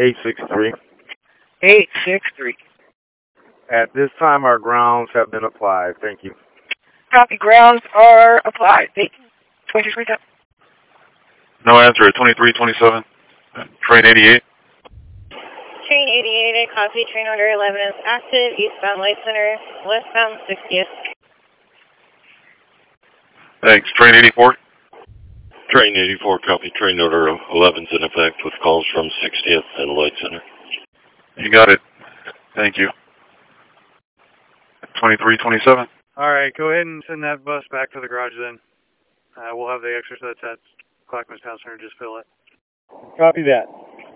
863. 863. At this time, our grounds have been applied. Thank you. Copy. Grounds are applied. 2327. No answer at 2327. Train 88. Train 88, I copy. Train order 11 is active. Eastbound Light Center, westbound 60th. Thanks. Train 84. Train 84, copy. Train order 11's in effect with calls from 60th and Light Center. You got it. Thank you. 2327. All right, go ahead and send that bus back to the garage then. We'll have the extra that's at Clackamas Town Center just fill it. Copy that.